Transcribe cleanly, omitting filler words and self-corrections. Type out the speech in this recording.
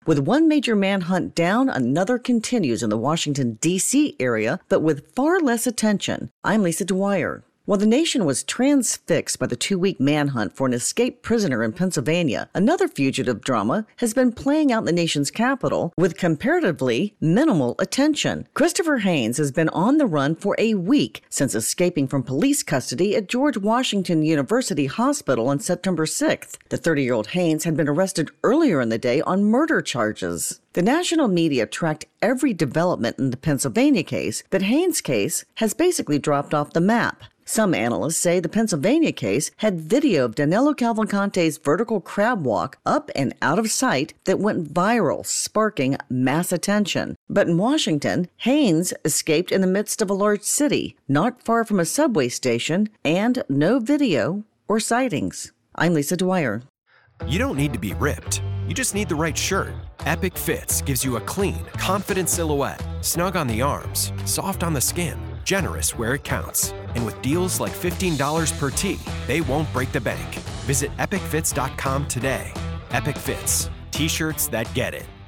With one major manhunt down, another continues in the Washington, D.C. area, but with far less attention. I'm Lisa Dwyer. While the nation was transfixed by the 2-week manhunt for an escaped prisoner in Pennsylvania, another fugitive drama has been playing out in the nation's capital with comparatively minimal attention. Christopher Haynes has been on the run for a week since escaping from police custody at George Washington University Hospital on September 6th. The 30-year-old Haynes had been arrested earlier in the day on murder charges. The national media tracked every development in the Pennsylvania case, but Haynes' case has basically dropped off the map. Some analysts say the Pennsylvania case had video of Danilo Cavalcante's vertical crab walk up and out of sight that went viral, sparking mass attention. But in Washington, Haynes escaped in the midst of a large city, not far from a subway station, and no video or sightings. I'm Lisa Dwyer. You don't need to be ripped. You just need the right shirt. Epic Fits gives you a clean, confident silhouette, snug on the arms, soft on the skin, generous where it counts. And with deals like $15 per tee, they won't break the bank. Visit epicfits.com today. Epic Fits. T-shirts that get it.